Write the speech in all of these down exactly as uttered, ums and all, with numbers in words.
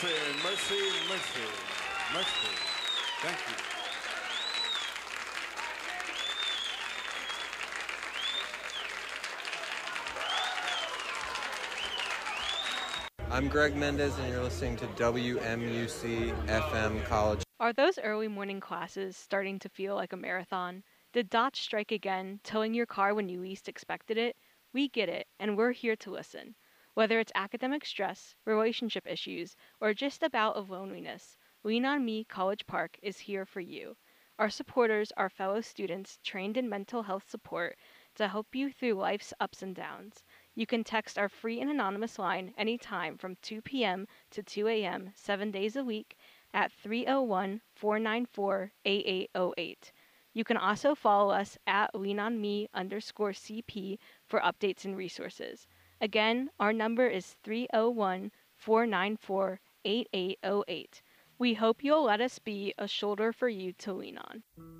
Mercy, mercy, mercy, mercy. Thank you. I'm Greg Mendez, and you're listening to W M U C F M College. Are those early morning classes starting to feel like a marathon? Did dots strike again, towing your car when you least expected it? We get it, and we're here to listen. Whether it's academic stress, relationship issues, or just a bout of loneliness, Lean On Me College Park is here for you. Our supporters are fellow students trained in mental health support to help you through life's ups and downs. You can text our free and anonymous line anytime from two p.m. to two a.m. seven days a week at three oh one, four nine four, eight eight oh eight. You can also follow us at leanonme underscore CP for updates and resources. Again, our number is three oh one, four nine four, eight eight oh eight. We hope you'll let us be a shoulder for you to lean on.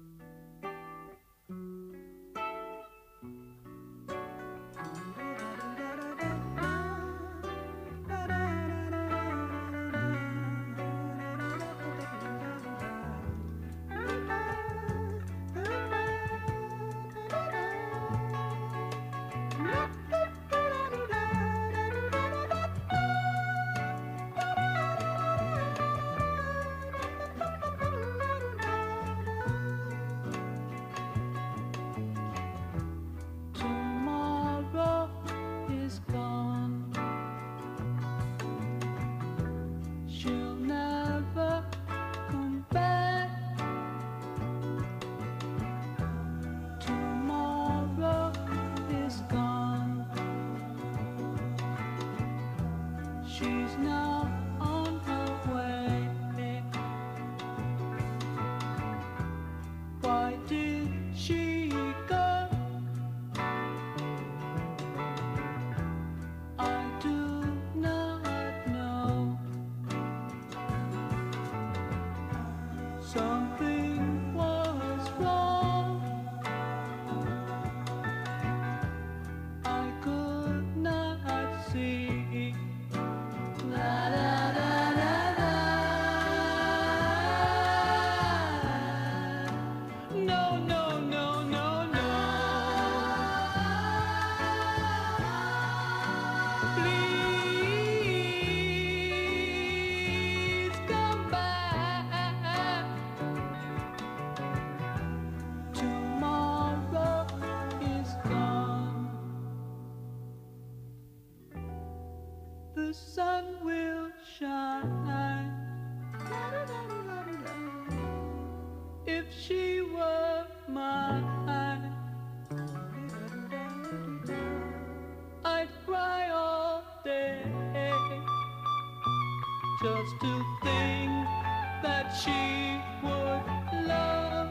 Just to think that she would love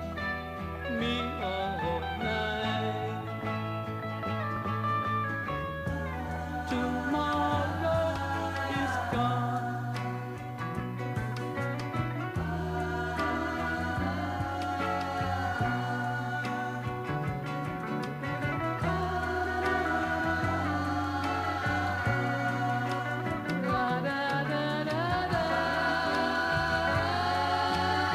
me all night. Tomorrow is gone. La da da da da.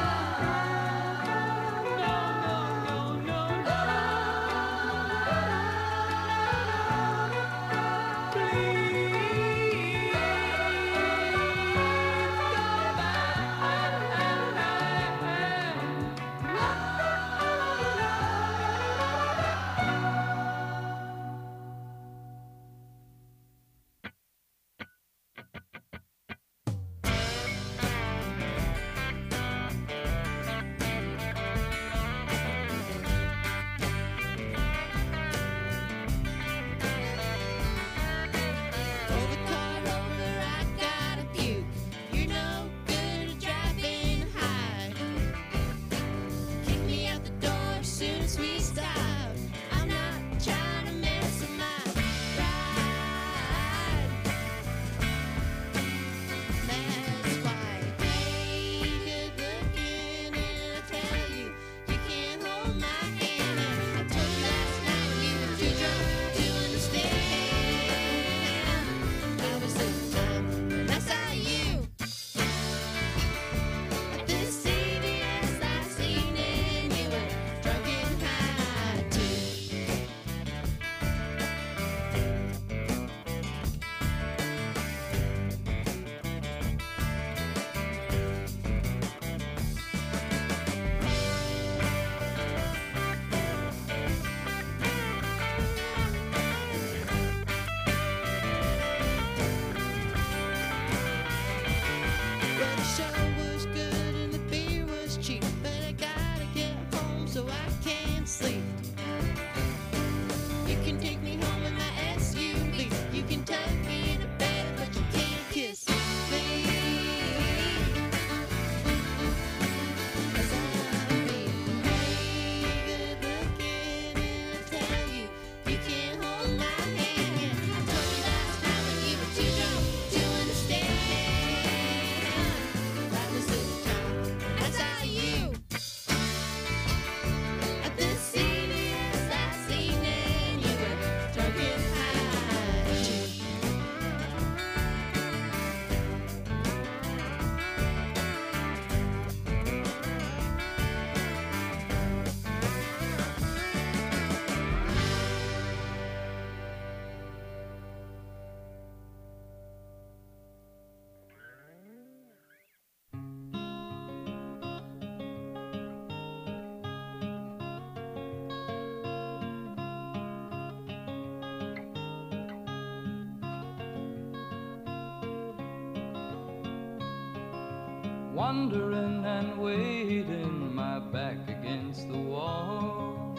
wondering and waiting, my back against the wall.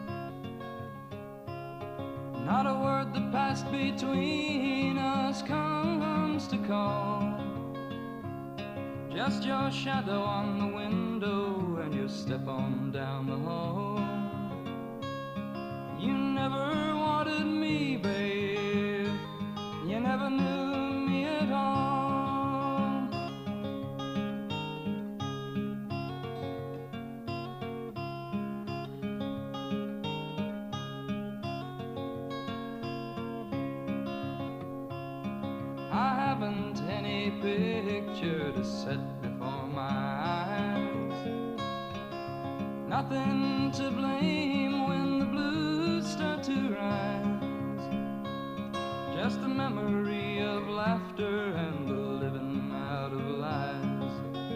Not a word that passed between us comes to call. Just your shadow on the window and your step on down the hall. You never wanted me, babe. You never knew me at all. I haven't any picture to set before my eyes. Nothing to blame when the blues start to rise. Just a memory of laughter and the living out of lies.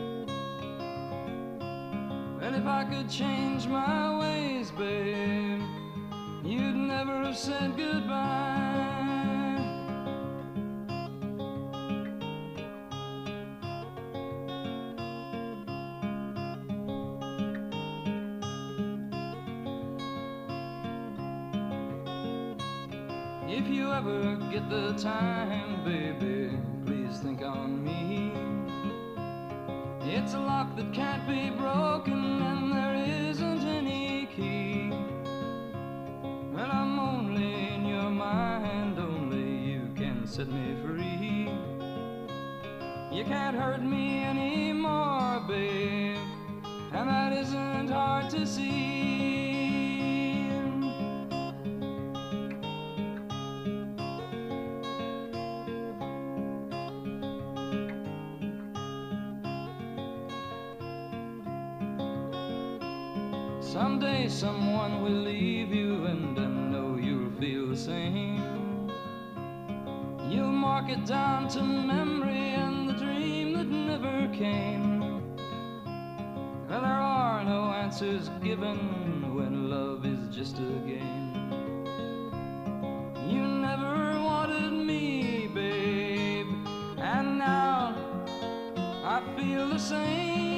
And if I could change my ways, babe, you'd never have said goodbye. If you ever get the time, baby, please think on me. It's a lock that can't be broken and there isn't any key. And I'm only in your mind, only you can set me free. You can't hurt me anymore, babe, and that isn't hard to see. Someday someone will leave you and I know you'll feel the same. You'll mark it down to memory and the dream that never came. Well, there are no answers given when love is just a game. You never wanted me, babe, and now I feel the same.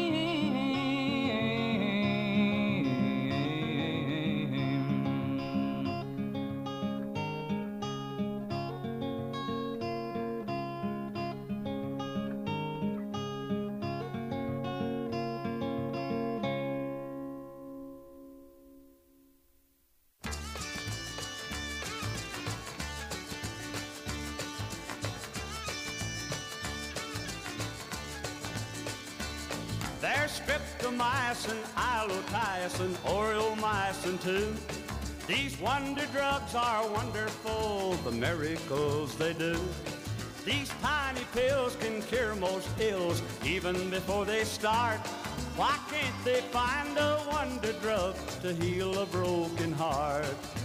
There's streptomycin, allotiacin, aureomycin too. These wonder drugs are wonderful, the miracles they do. These tiny pills can cure most ills even before they start. Why can't they find a wonder drug to heal a broken heart?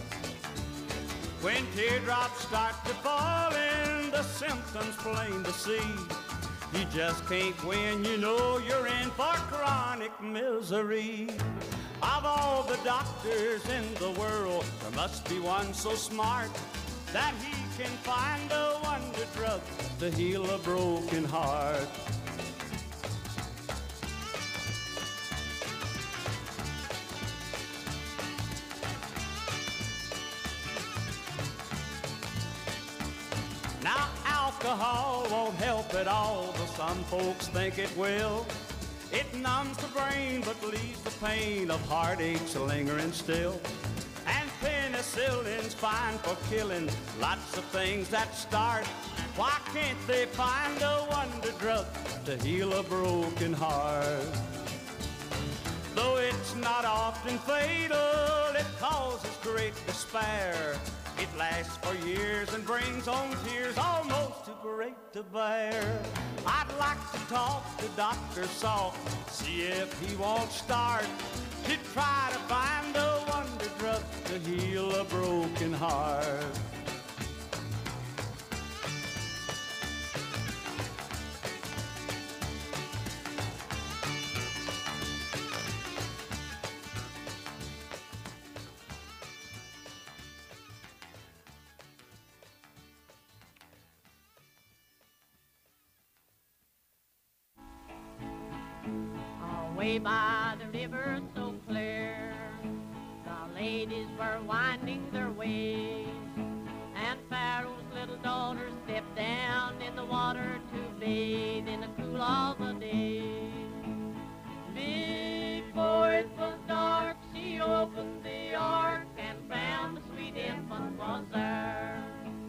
When teardrops start to fall in, the symptoms plain to see. You just can't win, you know you're in for chronic misery. Of all the doctors in the world, there must be one so smart that he can find a wonder drug to heal a broken heart. Now alcohol won't help at all, but some folks think it will. It numbs the brain but leaves the pain of heartaches lingering still. And penicillin's fine for killing lots of things that start. Why can't they find a wonder drug to heal a broken heart? Though it's not often fatal, it causes great despair. It lasts for years and brings on tears almost too great to bear. I'd like to talk to Doctor Salk, see if he won't start to try to find a wonder drug to heal a broken heart. away by the river so clear, the ladies were winding their ways, and Pharaoh's little daughter stepped down in the water to bathe in the cool of the day. Before it was dark, she opened the ark and found the sweet infant was there.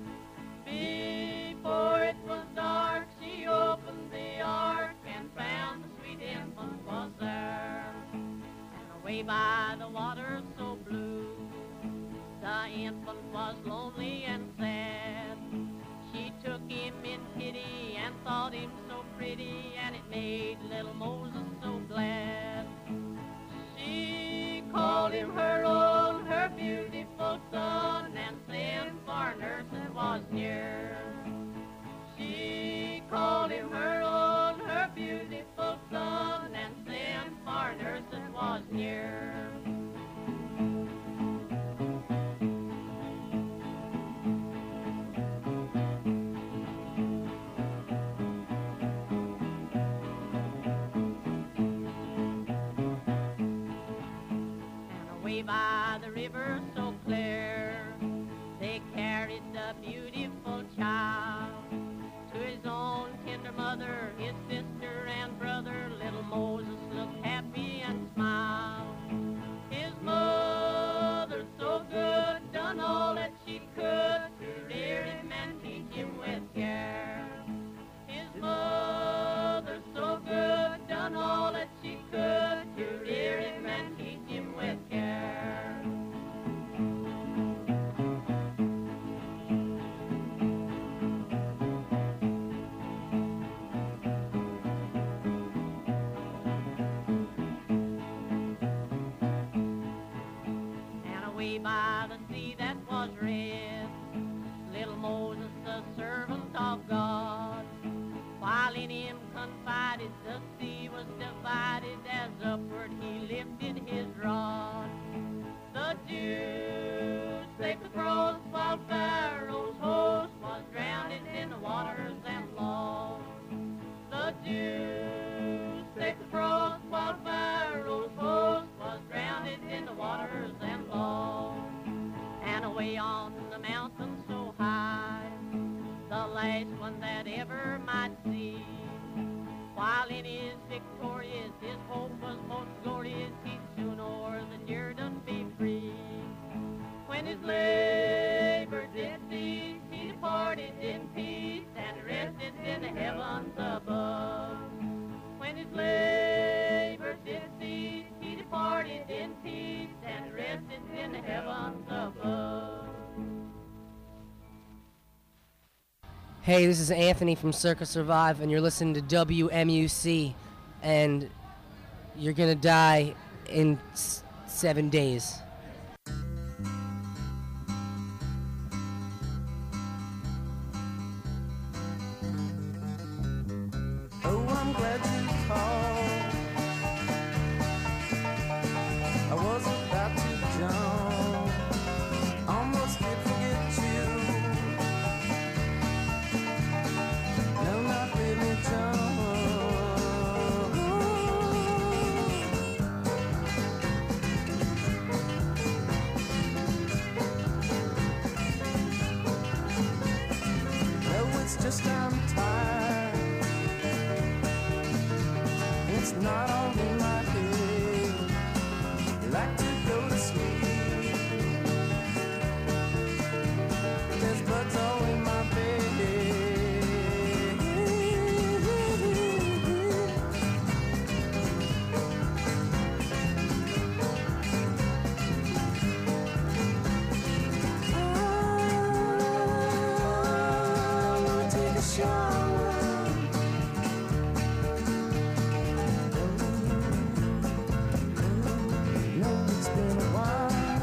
Before it was dark, she opened the ark and found the sweet infant was there. And away by the water so blue, the infant was lonely and sad. She took him in pity and thought him so pretty, and it made little Moses so glad. She called him her own, her beautiful son, and sent for nurse that was near. She called him her own, her beautiful son, and sent for nurse that was near. By the river so clear, they carried the beautiful child to his own tender mother, his sister and brother. Little Moses looked happy and smiled. His mother so good, done all that she could to rear him and teach him with care. His mother so good, done all that she could to rear him and teach him with care. By the sea that was red, little Moses, the servant of God, while in him confided, the sea was divided as upward he lifted his rod. The Jews saved across while Pharaoh's host was drowned in the waters and lost. The Jews saved across while Pharaoh's host was drowned in the waters and lost. And away on the mountain so high, the last one that ever might see, while in his victorious, his hope was most glorious, he'd soon o'er the Jordan be free. When his labor did cease, he departed in peace and rested in the heavens above. When his labor did cease, he departed in peace and rested in the heavens above. Hey, this is Anthony from Circa Survive, and you're listening to W M U C, and you're gonna die in s- seven days. Oh, I'm glad you called. I was about to jump, almost did forget you. No, not really jump. No, it's just I'm tired. It's not all in my head. Like to go to sleep. There's bugs all in my bed. I wanna take a shower. No, it's been a while.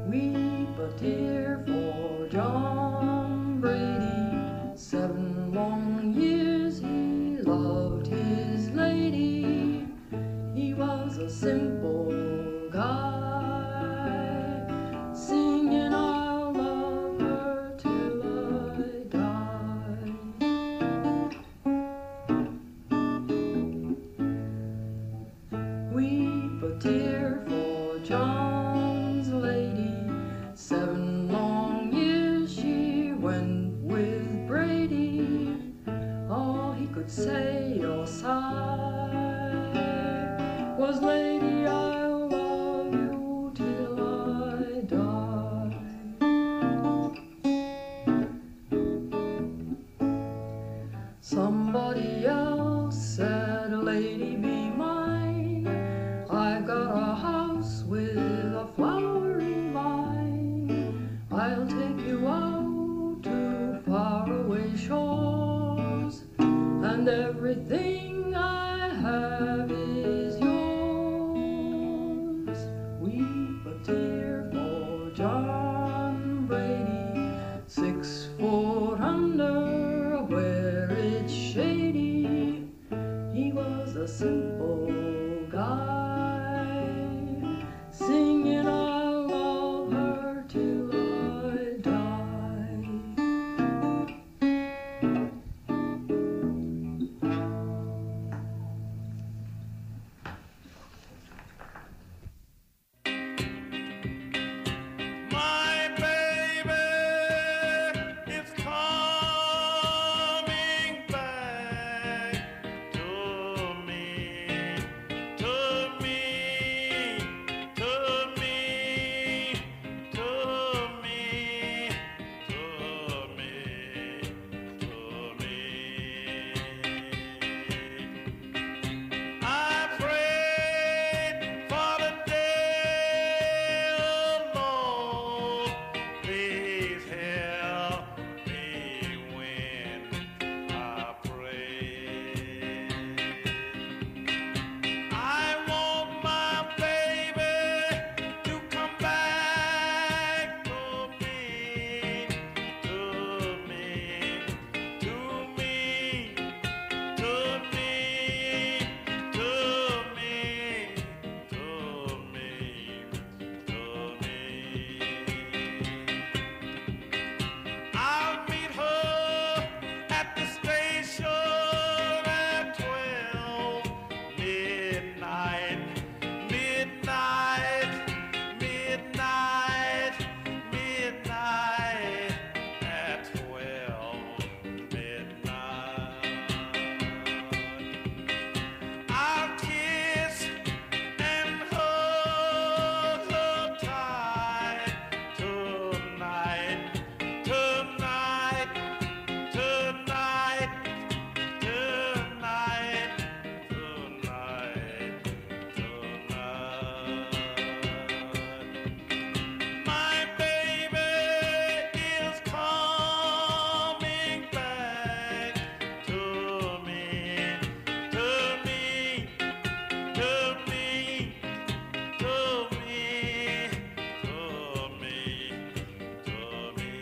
Weep a tear for John Brady. Seven long years he loved his lady. He was a simple guy, singing I'll love her till I die. Weep a tear for John's lady. Seven long years she went with Brady. All he could say or sigh was, lady, I'll love you till I die. Somebody else said, lady, be mine. I've got a house with a flowery vine. I'll take you out to faraway shores, and everything I have is yours. Weep a tear for John Brady. Six foot under where it's shady. He was a simple guy, singing I'll love her till I die. My baby is coming back to me, to me, to me, to me, to me, to me. I prayed for the day, oh Lord, please help me when I pray. I want my baby to come back to me, to me, to me, to me, to me, to me, to me. I'll meet her at the station at twelve midnight, midnight, midnight, midnight at twelve midnight. I'll kiss and hug her tight tonight, tonight, tonight, tonight, tonight, tonight. My baby is coming back to me, to me, to me, to me, to me, to me.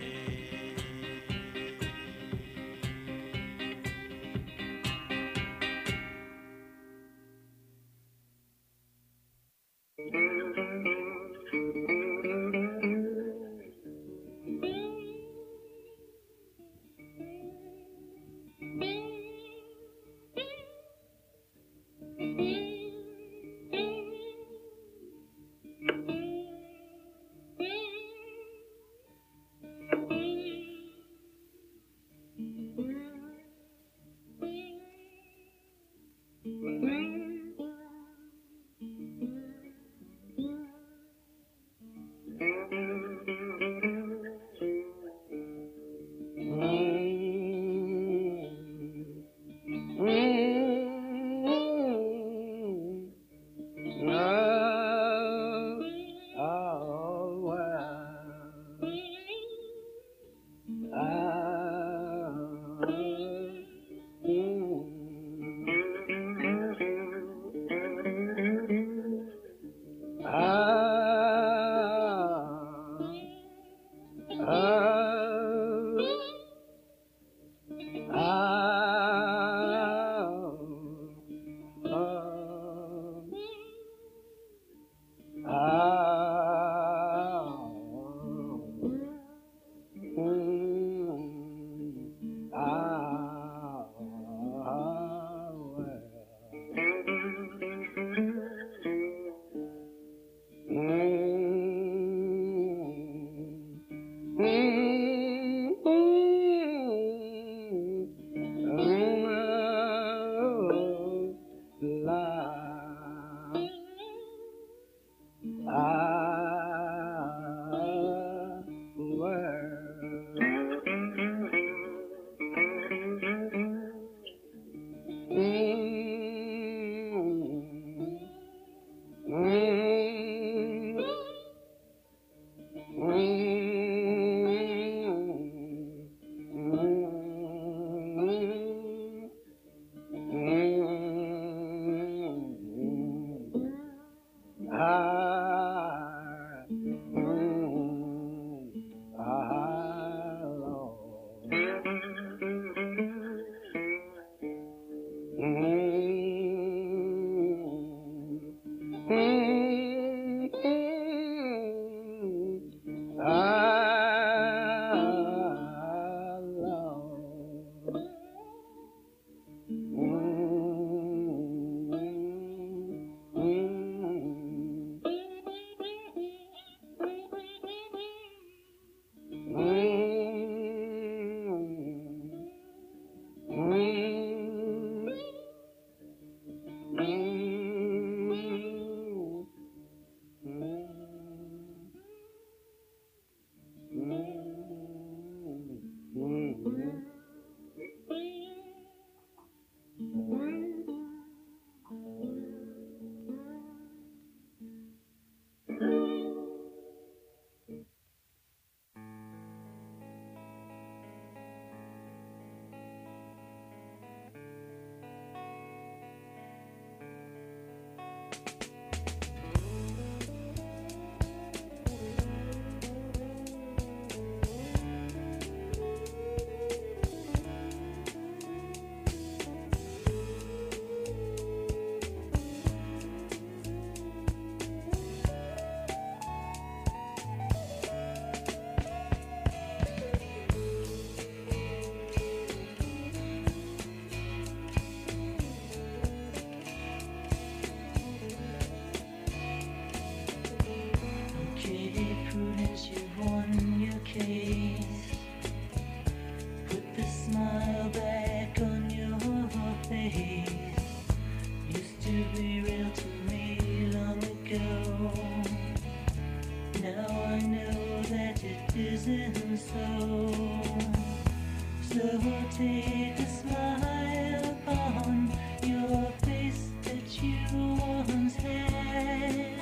isn't so. So take a smile upon your face that you once had.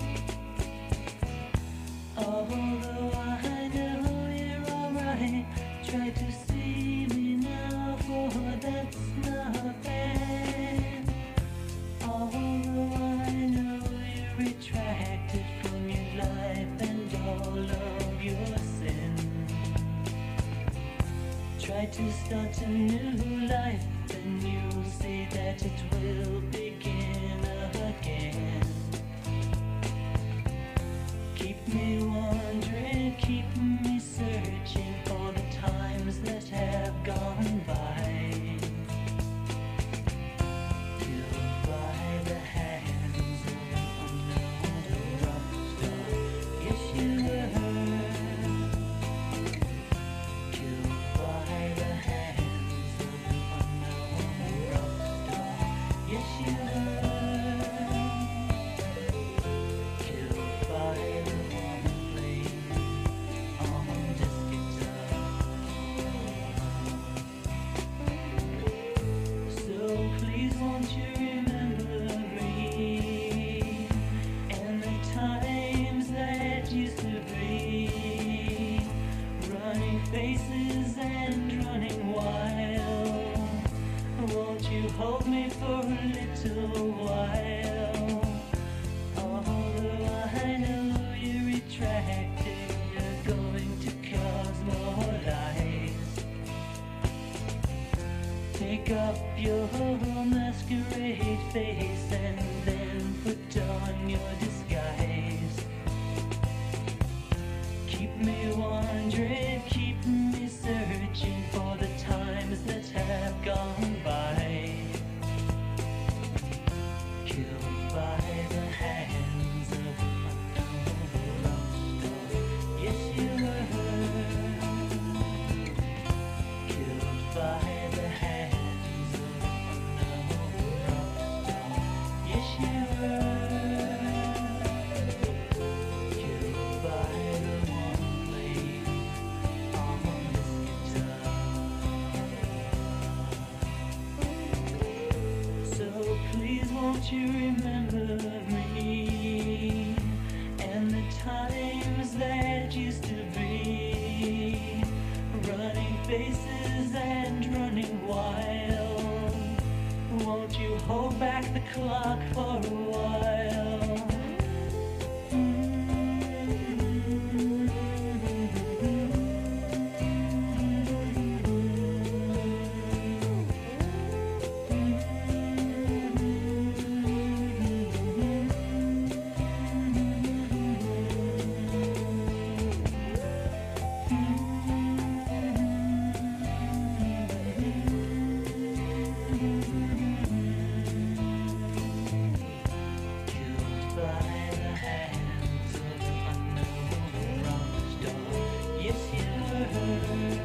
Although I know you're alright, try to see me now, for that's not bad. Although I know you're retracted from your life and all of your sin. Try to start a new life, then you'll see that it will begin again. Keep me wondering, keep me searching for the times that have gone by. Killed by the hands of an unknown rock star. Yes, you were. Killed by the hands of an unknown rock star. Yes, you were. Killed by the woman playing on this guitar. So please won't you remember me and the times that used to be, running faces and running wild. Won't you hold me for a little while? Although I know you're retracted, you're going to cause more lies. Take up your masquerade face and then put on your disguise. Keep me wondering, keep me searching for the times that have gone by. Killed by the hands of an unknown rock star. Yes, you were. Killed by the hands of an unknown rock star. Yes, you were. Killed by the one playing on this guitar. So please won't you remember me and the times that used to be, running faces and running wild. Won't you hold back the clock for a while? Killed by the hands of an unknown rock star. Yes, you were.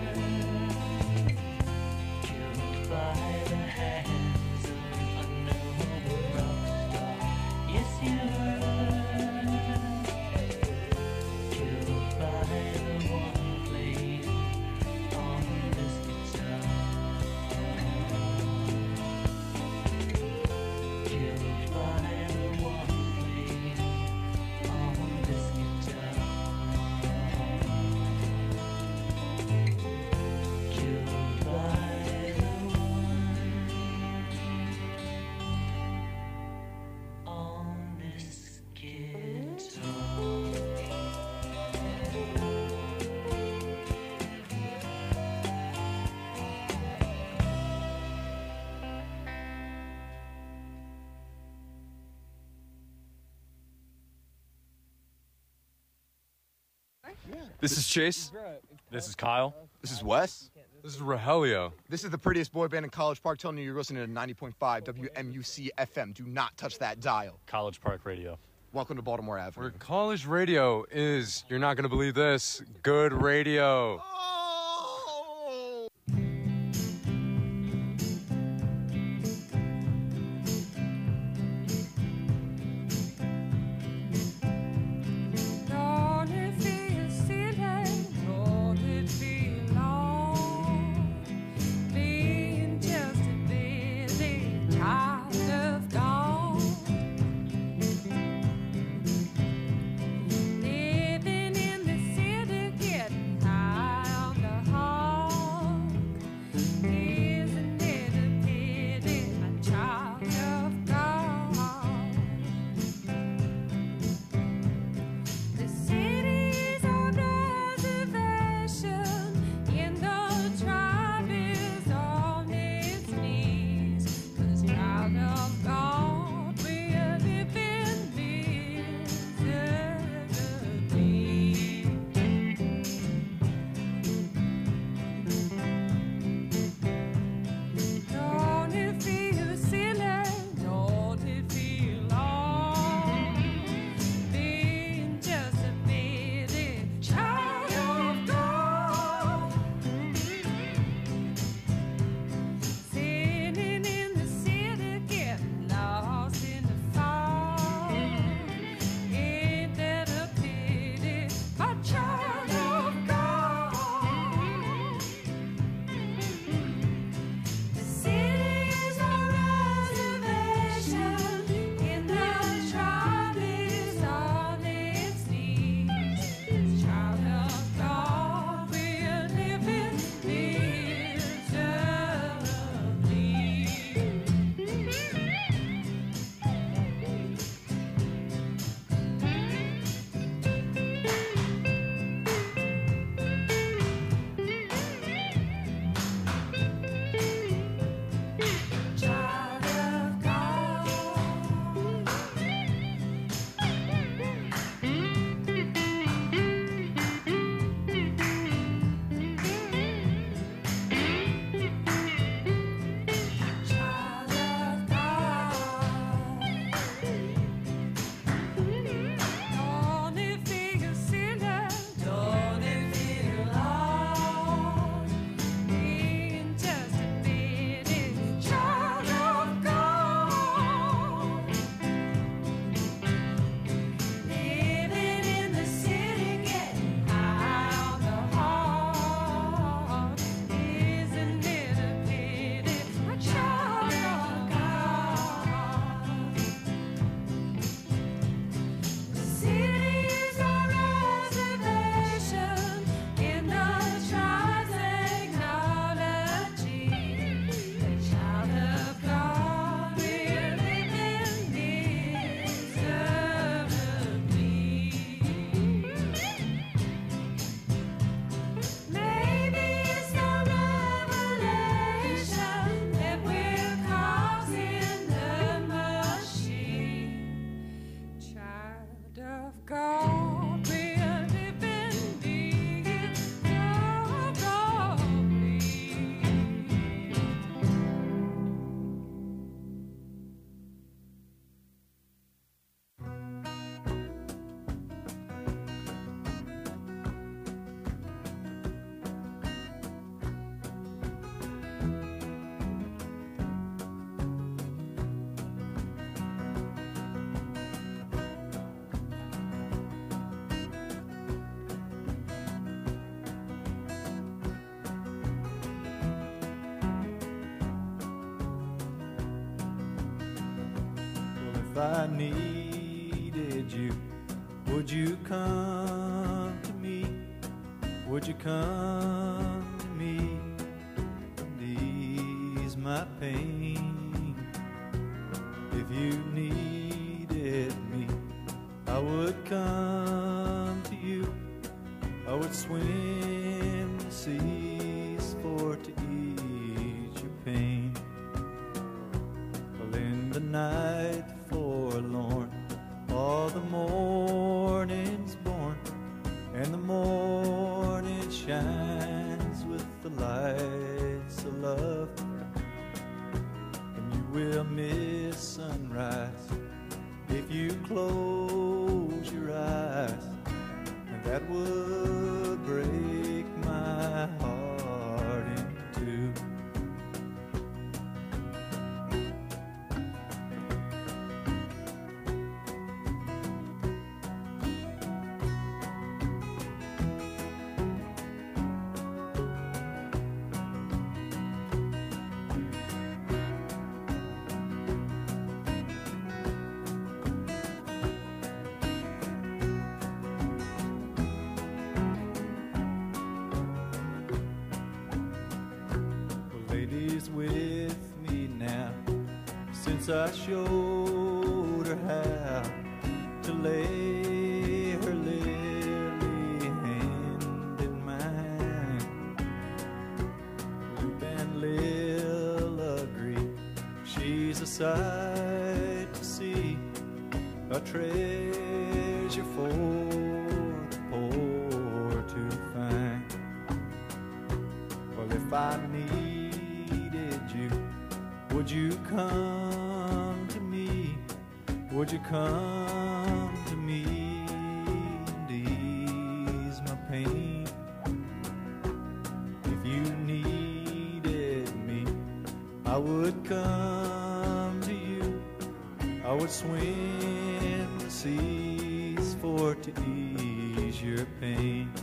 Killed by the hands of an unknown rock star. Yes, you were. Killed by the one playing on this guitar. Killed by the one playing on this guitar. Killed by the one on this guitar. This is Chase. This is Kyle. This is Wes. This is Rogelio. This is the prettiest boy band in College Park telling you you're listening to ninety point five W M U C F M. Do not touch that dial. College Park Radio. Welcome to Baltimore Avenue. Where college radio is, you're not going to believe this, good radio. Don't you feel silly? I needed you, would you come to me? Would you come to me and ease my pain? If you needed me, I would come to you. I would swim the seas for to ease your pain. Well, in the night forlorn, all the morning's born, and the morning shines with the lights of love. And you will miss sunrise if you close your eyes, and that would break my heart in two. With me now, since I showed her how to lay her lily hand in mine. Lupe and Lil agree she's a sight to see, a treasure for the poor to find. Well, if I need you, would you come to me? Would you come to me and ease my pain? If you needed me, I would come to you. I would swim the seas for to ease your pain.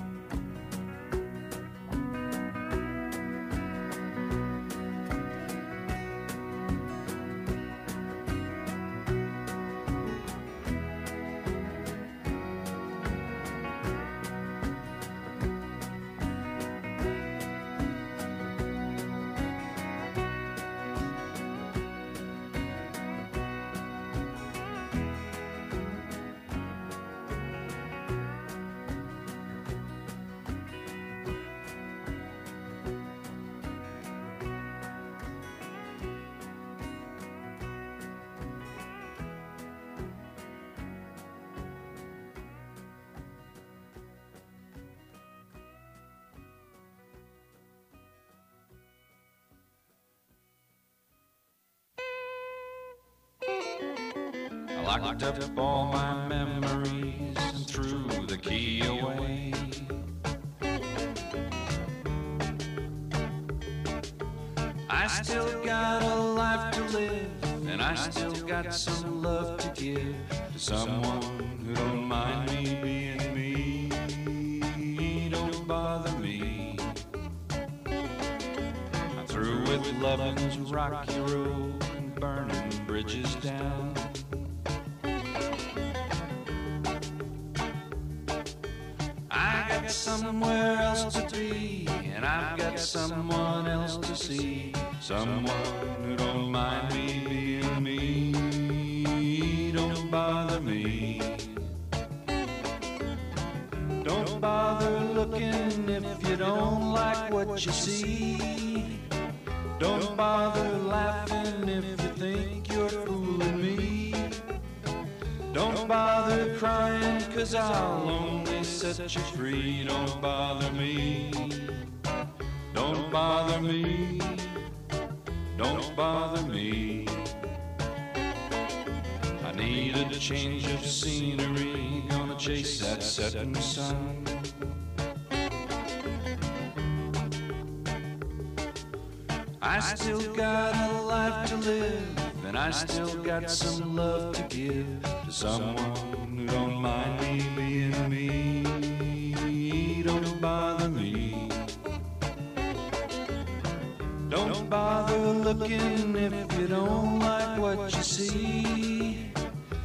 I locked up all my memories and threw the key away. I still got a life to live, and I still got some love to give to someone who don't mind me being me. Don't bother me. I'm through with loving's rocky road and burning bridges down. I got somewhere else to be, and I've got someone else to see. Someone who don't mind me being me. Don't bother me. Don't bother looking if you don't like what you see. Don't bother laughing if you think you're fooling me. Don't bother crying, 'cause I'll only set you free. Don't bother me. Don't bother me. Don't bother me. I need a change of scenery, gonna chase that setting sun. I still got a life to live, and I still got some love to give to someone who don't mind me being me. Don't bother me. Don't bother looking if you don't like what you see.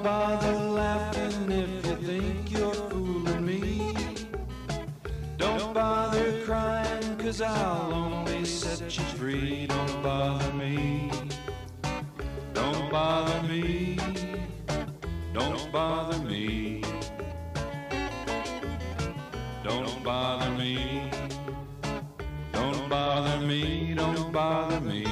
bother laughing if you think you're fooling me. Don't bother crying, cause I'll only set you free. Don't bother me. Don't bother me. Don't bother me. Don't bother me. Don't bother me. Don't bother me.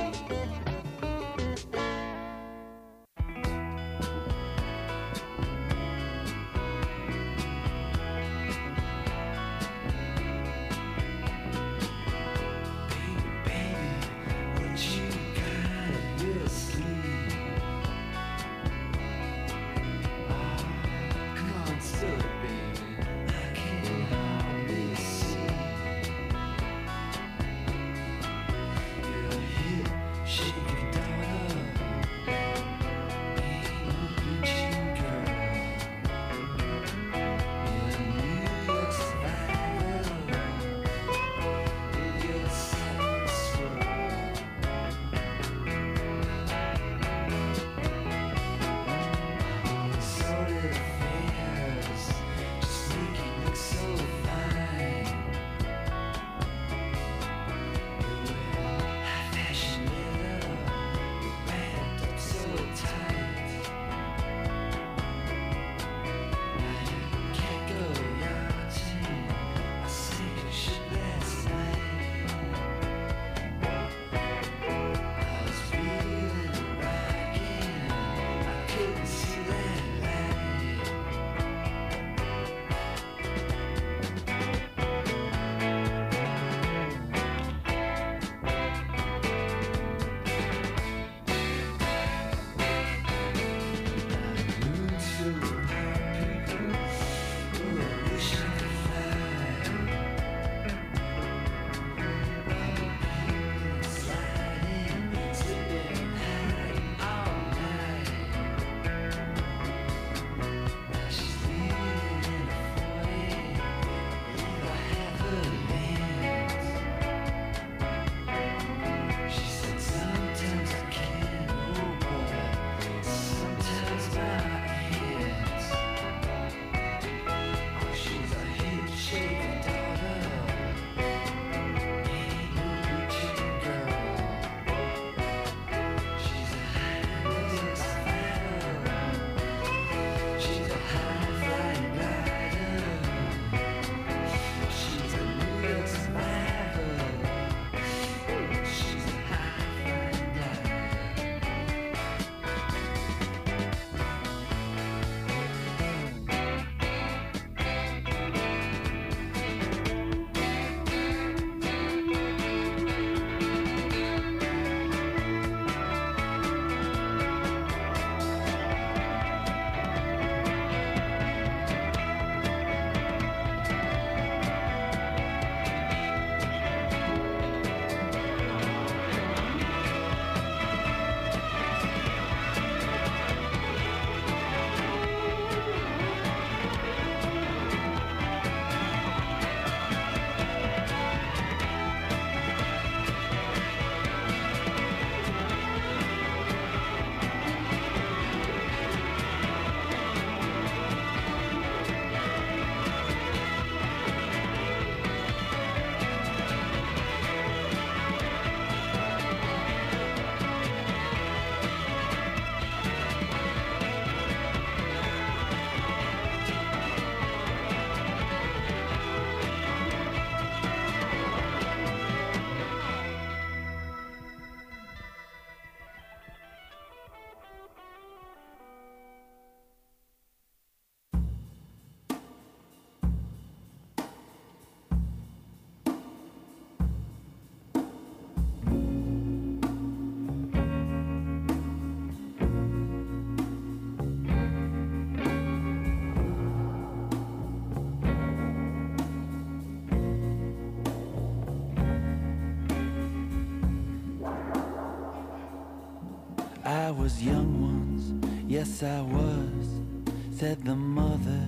I was young once, yes I was, said the mother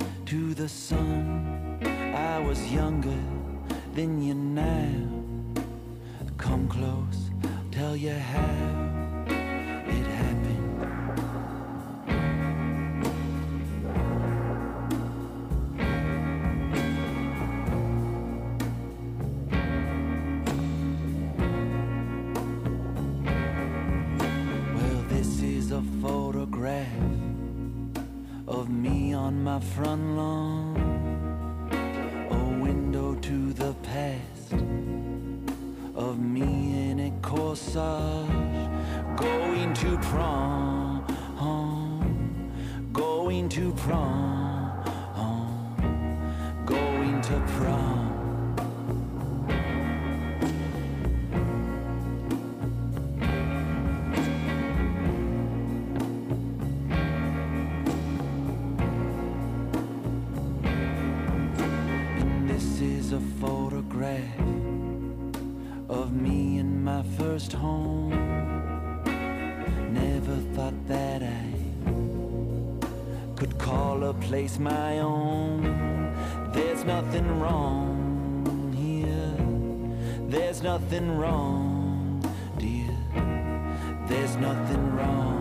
to the son. I was younger than you now. Come close, I'll tell you how it happened. my front lawn, a window to the past of me in a corsage, going to prom, going to prom, going to prom. A photograph of me in my first home. Never thought that I could call a place my own. There's nothing wrong here. There's nothing wrong, dear. There's nothing wrong.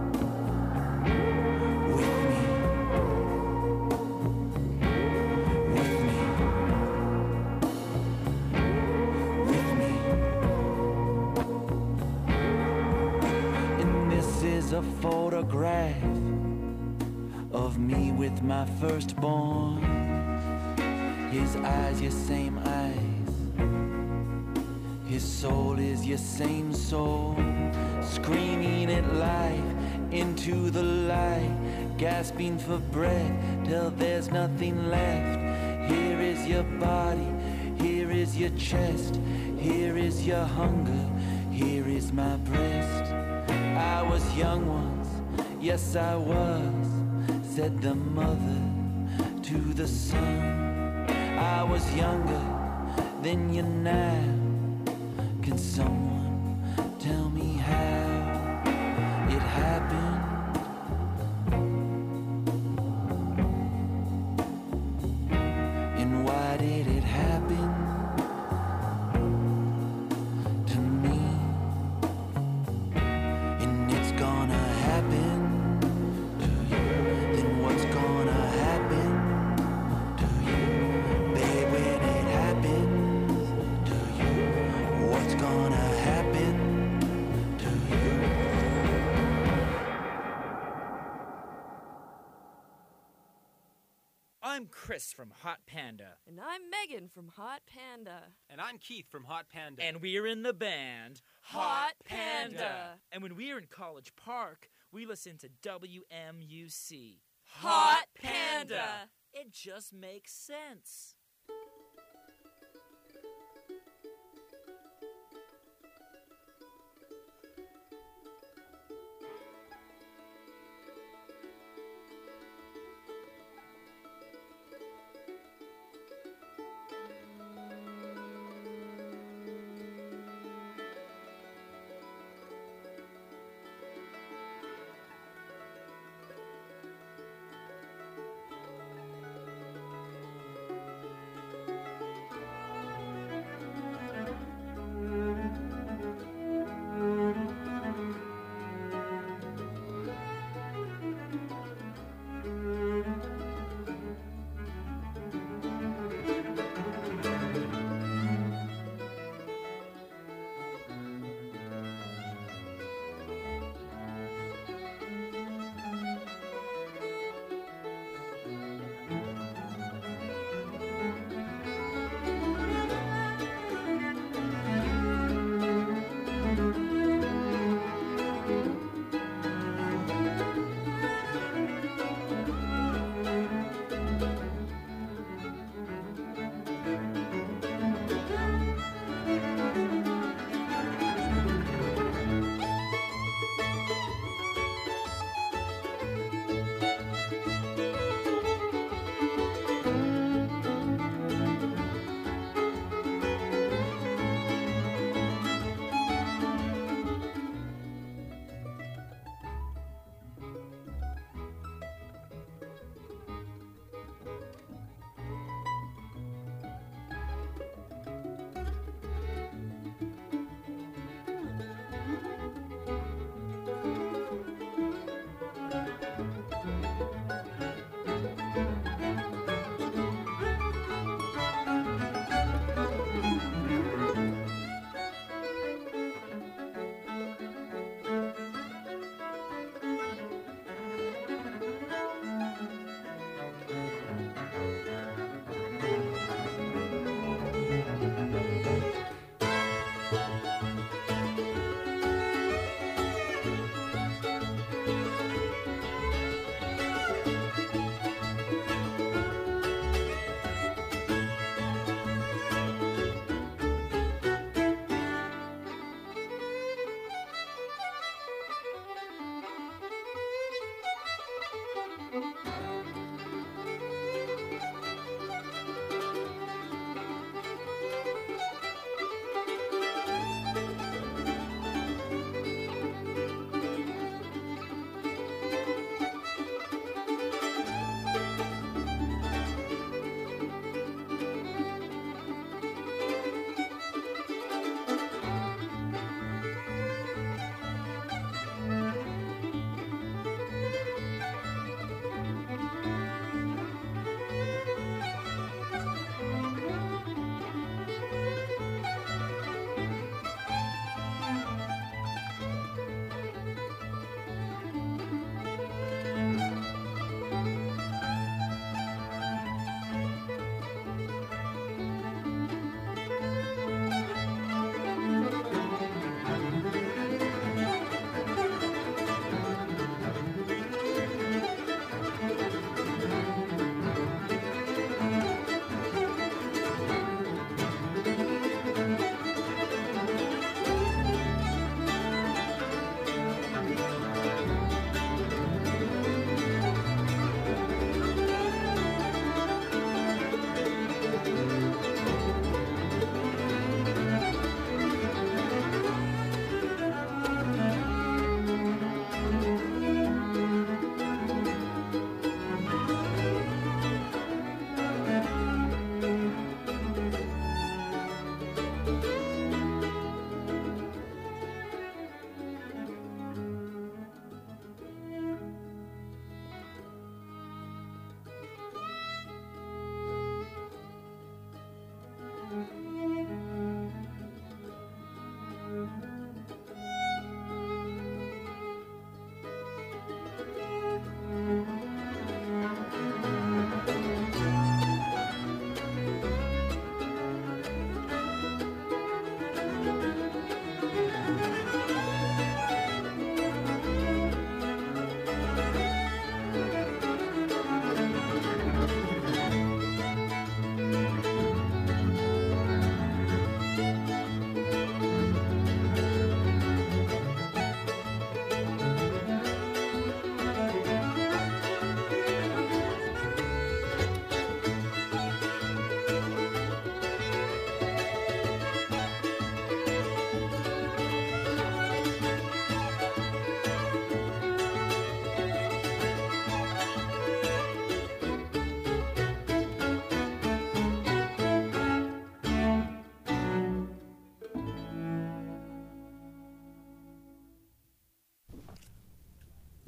A photograph of me with my firstborn. His eyes, your same eyes. His soul is your same soul. Screaming at life into the light, gasping for breath till there's nothing left. Here is your body, here is your chest, here is your hunger, here is my breast. I was young once, yes I was, said the mother to the son. I was younger than you now. Can someone tell me how it happened? And why did it happen? I'm Chris from Hot Panda. And I'm Megan from Hot Panda. And I'm Keith from Hot Panda. And we're in the band Hot Panda. Panda. And when we're in College Park, we listen to W M U C. Hot Panda. It just makes sense.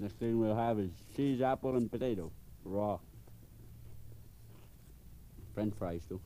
Next thing we'll have is cheese, apple, and potato, raw. French fries, too.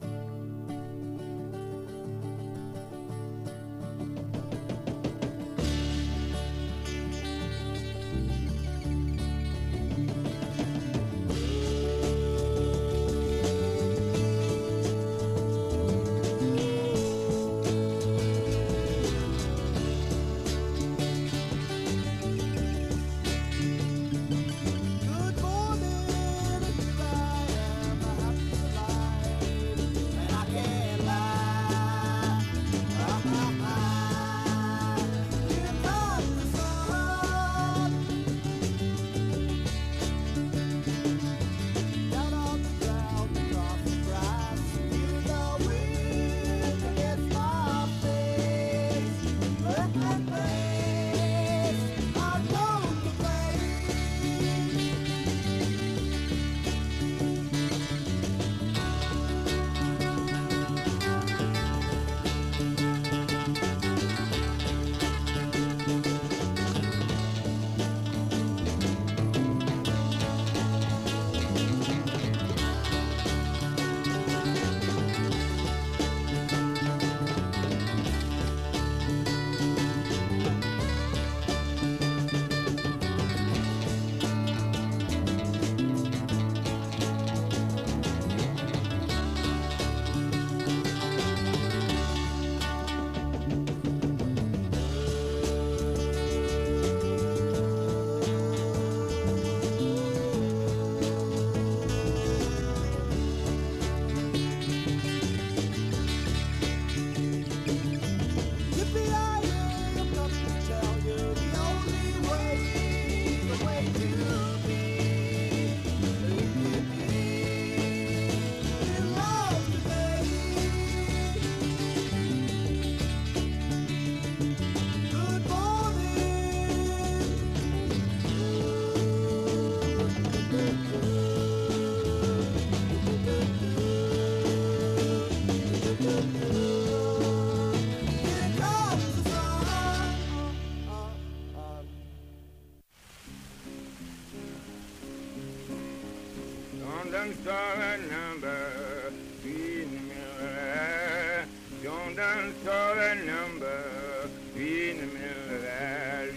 done saw that number, feeding me alive. John done saw that number, feeding me alive.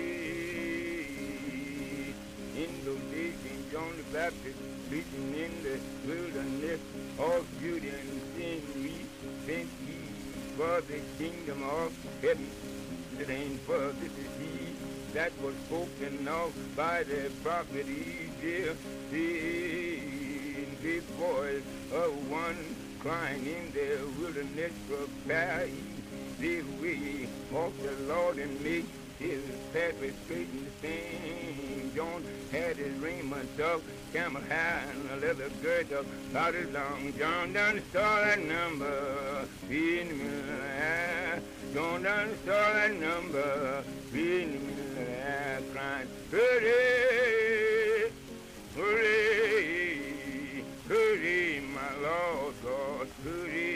In those days, Saint John the Baptist, preaching in the wilderness, all beauty and sin we sent he for the kingdom of heaven. It ain't for this is he that was spoken of by the prophet Ezekiel. In big voice of one crying in the wilderness, prepare ye the way of the Lord and make his pathway straight and same. John had his raiment of camel hair and a leather girdle about his long. John done saw that number, feeding me alive. John done saw that number, feeding me alive, crying, hurry, hurry, hurry, my Lord God, hurry.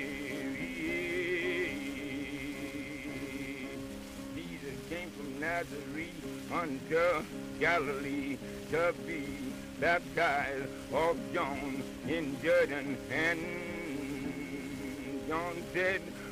Jesus came from Nazareth unto Galilee to be baptized of John in Jordan, and John said,